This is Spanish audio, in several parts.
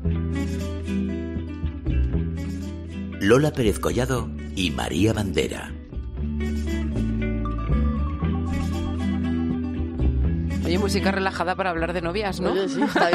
Lola Pérez Collado y María Bandera. Oye, música relajada para hablar de novias, ¿no? Oye, sí, está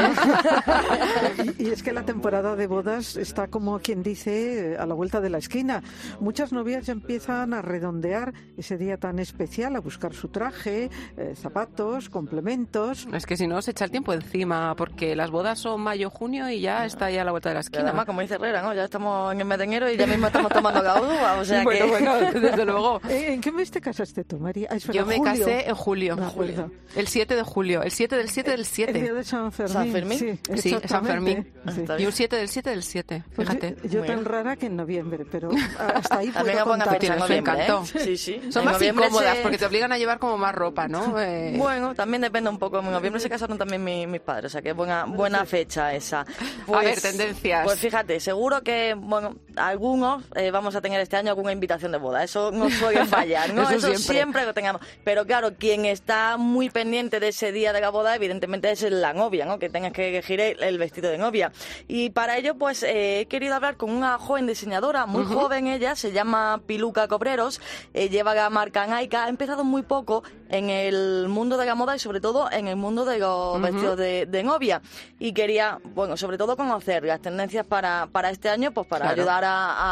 bien. Y es que la temporada de bodas está, como quien dice, a la vuelta de la esquina. Muchas novias ya empiezan a redondear ese día tan especial, a buscar su traje, zapatos, complementos. Es que si no, se echa el tiempo encima, porque las bodas son mayo, junio y ya está ahí a la vuelta de la Y esquina. además, como dice Herrera, ¿no? Ya estamos en el mes de enero y ya mismo estamos tomando gaudúa, o sea que... Bueno, desde luego. ¿En qué mes te casaste tú, María? Ah, Yo me casé en julio. Me acuerdo. El 7 de julio. El 7 del 7 del 7. El día de San Fermín. ¿San Fermín? Sí, Sí, San Fermín. Sí. Y un 7 del 7 del 7, Pues fíjate. yo tan rara que en noviembre, pero hasta ahí También puedo es buena contar. fecha en Tienes su noviembre, encanto. ¿eh? Sí, sí. Son En más noviembre incómodas porque te obligan a llevar como más ropa, ¿no? Bueno, también depende un poco. En noviembre se casaron también mis padres, o sea que es buena fecha esa. A ver, tendencias. Pues fíjate, seguro que, bueno, algunos vamos a tener este año alguna invitación de boda. Eso no suele fallar, ¿no? Eso Eso siempre lo tengamos. Pero claro, quien está muy pendiente de ese día de la boda, evidentemente es la novia, ¿no? Que tengas que elegir el vestido de novia. Y para ello, pues he querido hablar con una joven diseñadora, muy joven ella, se llama Piluca Cobreros, lleva la marca Naika, ha empezado muy poco en el mundo de la moda y sobre todo en el mundo de los vestidos de novia. Y quería, bueno, sobre todo conocer las tendencias para este año, pues para ayudar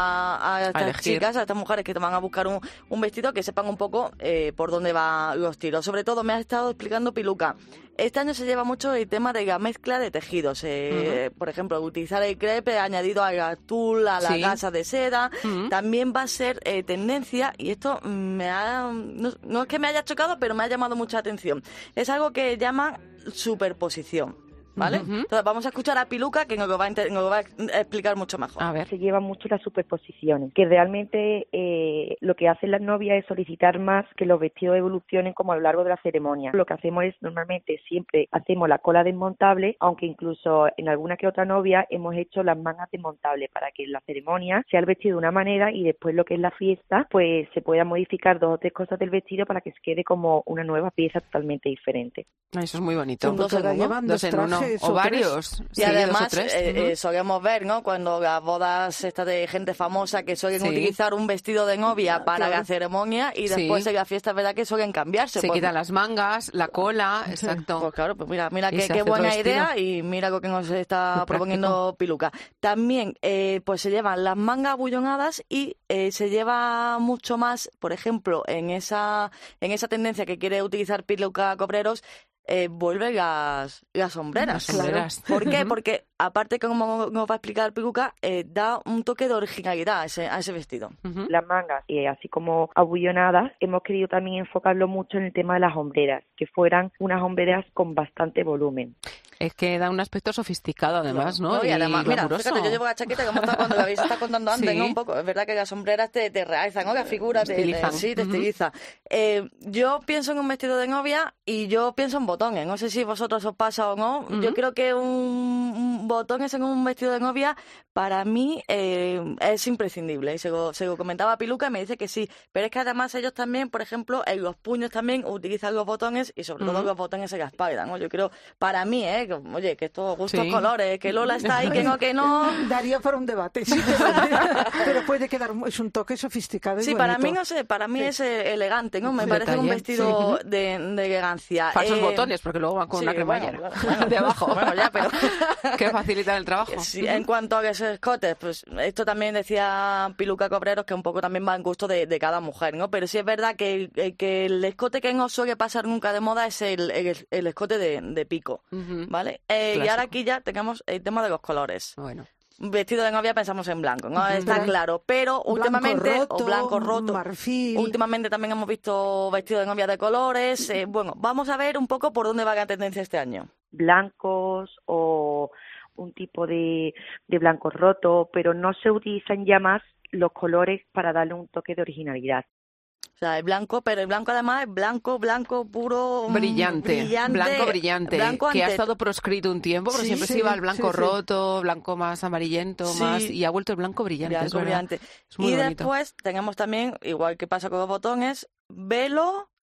a estas chicas, a estas mujeres que te van a buscar un vestido, que sepan un poco por dónde van los tiros. Sobre todo me ha estado explicando Piluca. Este año se lleva mucho el tema de la mezcla de tejidos. Por ejemplo, utilizar el crepe añadido al tul, a la gasa de seda. También va a ser tendencia, y esto no es que me haya chocado, pero me ha llamado mucha atención. Es algo que llaman superposición. ¿Vale? Entonces vamos a escuchar a Piluca, que nos lo va a explicar mucho mejor. A ver. Se llevan mucho las superposiciones, que realmente lo que hacen las novias es solicitar más que los vestidos evolucionen como a lo largo de la ceremonia. Lo que hacemos es, normalmente, siempre hacemos la cola desmontable, aunque incluso en alguna que otra novia hemos hecho las mangas desmontables para que en la ceremonia sea el vestido de una manera y después lo que es la fiesta, pues se pueda modificar 2 o 3 cosas del vestido para que se quede como una nueva pieza totalmente diferente. Eso es muy bonito. Dos en uno. O varios. Y además solemos ver, ¿no? Cuando las bodas estas de gente famosa que suelen utilizar un vestido de novia para la ceremonia y después en la fiesta, ¿verdad? Que suelen cambiarse. Se quitan las mangas, la cola, exacto. Pues claro, pues mira qué buena idea y mira lo que nos está proponiendo Piluca. También pues se llevan las mangas abullonadas y se lleva mucho más, por ejemplo, en esa tendencia que quiere utilizar Piluca Cobreros, vuelve las sombreras. ¿Por qué? Porque aparte, como nos va a explicar Piluca, da un toque de originalidad a ese vestido. Las mangas, así como abullonadas, hemos querido también enfocarlo mucho en el tema de las hombreras, que fueran unas hombreras con bastante volumen. Es que da un aspecto sofisticado, además, ¿no? Y además, mira, glamuroso. fíjate, yo llevo la chaqueta como está cuando la habéis estado contando antes, ¿no? Un poco. Es verdad que las sombreras te realzan, ¿no? Las figuras te estilizan. Yo pienso en un vestido de novia y yo pienso en botones. No sé si vosotros os pasa o no. Yo creo que un botones en un vestido de novia, para mí, es imprescindible. Y se lo comentaba a Piluca y me dice que sí. Pero es que además ellos también, por ejemplo, en los puños también utilizan los botones y sobre todo los botones en la espalda, ¿no? Yo creo, para mí, oye, que estos gustos colores, que Lola está ahí, que no... Daría para un debate, sí, pero puede quedar, es un toque sofisticado y sí, bonito. para mí, no sé, para mí es elegante, ¿no? Me parece un vestido de elegancia. Falsos botones, porque luego van con una cremallera de abajo. Bueno, ya, pero... que facilitan el trabajo. Sí, en cuanto a los escotes, pues esto también decía Piluca Cobreros, que un poco también va en gusto de cada mujer, ¿no? Pero sí es verdad que el escote que no suele pasar nunca de moda es el escote de pico, ¿vale? Y ahora aquí ya tenemos el tema de los colores. Bueno. Vestido de novia pensamos en blanco, ¿no? Está claro, pero últimamente, blanco roto, marfil. Últimamente también hemos visto vestidos de novia de colores. Bueno, vamos a ver un poco por dónde va la tendencia este año. Blancos o un tipo de blanco roto, pero no se utilizan ya más los colores para darle un toque de originalidad. O sea, el blanco, pero el blanco además es blanco puro... Brillante, blanco brillante, que ha estado proscrito un tiempo, pero siempre se iba al blanco roto, blanco más amarillento, más y ha vuelto el blanco brillante. Brillante. Es muy bonito. Después tenemos también, igual que pasa con los botones, velo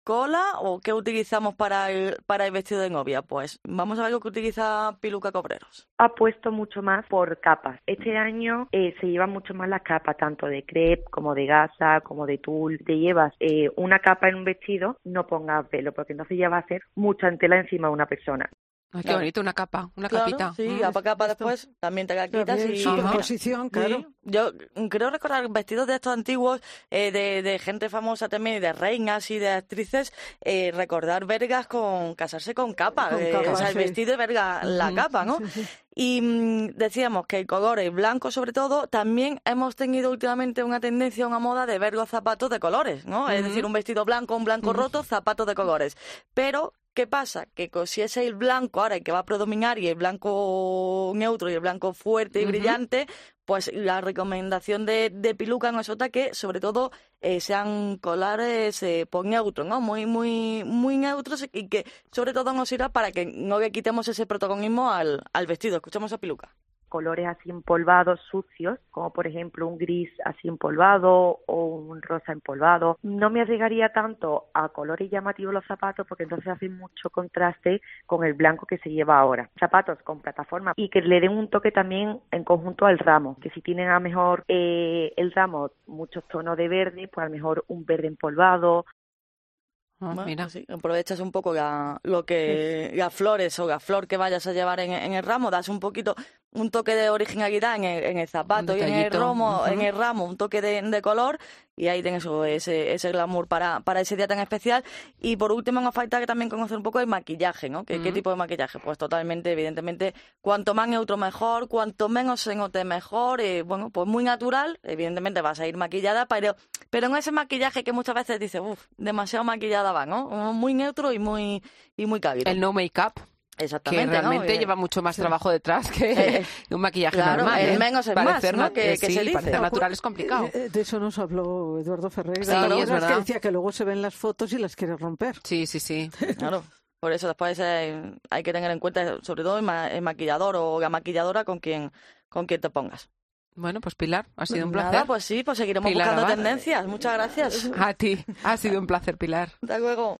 cola o qué utilizamos para el vestido de novia? Pues vamos a ver algo que utiliza Piluca Cobreros. Ha puesto mucho más por capas. Este año se llevan mucho más las capas, tanto de crepe como de gasa, como de tul. Te llevas una capa en un vestido, no pongas velo, porque entonces ya va a ser mucha tela encima de una persona. Ay, qué bonito, una capa, una capita. Sí, capa después también te la quitas y... Superposición, claro. Sí. Yo creo recordar vestidos de estos antiguos, de gente famosa también, y de reinas y de actrices, recordar vergas casarse con capa. O sea, el vestido y verga la capa, ¿no? Sí. Y decíamos que el color, el blanco sobre todo, también hemos tenido últimamente una tendencia, una moda de ver los zapatos de colores, ¿no? Es decir, un vestido blanco, un blanco roto, zapatos de colores. Pero ¿qué pasa? Que si es el blanco ahora el que va a predominar y el blanco neutro y el blanco fuerte y brillante, pues la recomendación de Piluca no es otra que, sobre todo, sean colores por neutro, ¿no? Muy, muy, muy neutros y que, sobre todo, nos sirva para que no le quitemos ese protagonismo al vestido. Escuchamos a Piluca. Colores así empolvados, sucios, como por ejemplo un gris así empolvado o un rosa empolvado. No me arriesgaría tanto a colores llamativos los zapatos porque entonces hacen mucho contraste con el blanco que se lleva ahora. Zapatos con plataforma y que le den un toque también en conjunto al ramo, que si tienen a lo mejor el ramo muchos tonos de verde, pues a lo mejor un verde empolvado. Mira, sí, aprovechas un poco las flores o la flor que vayas a llevar en el ramo, das un toque de originalidad en el zapato y en el ramo, un toque de color, y ahí tienes ese glamour para ese día tan especial. Y por último nos falta que también conocer un poco el maquillaje, ¿no? ¿Qué tipo de maquillaje? Pues totalmente, evidentemente, cuanto más neutro mejor, cuanto menos se note mejor, bueno, pues muy natural, evidentemente vas a ir maquillada, pero en ese maquillaje que muchas veces dices, demasiado maquillada va, ¿no? Muy neutro y muy cálido. El no make-up. Exactamente, que realmente lleva mucho más trabajo detrás que un maquillaje normal. El menos es más, ¿no? Que se dice. Parecer natural es complicado. De eso nos habló Eduardo Ferreira. Sí, es verdad. Que decía que luego se ven las fotos y las quiere romper. Sí. Claro. Por eso después hay que tener en cuenta, sobre todo el maquillador o la maquilladora con quien te pongas. Bueno, pues Pilar, ha sido un placer. Nada, pues sí, pues seguiremos buscando tendencias. Muchas gracias. A ti, ha sido un placer, Pilar. Hasta luego.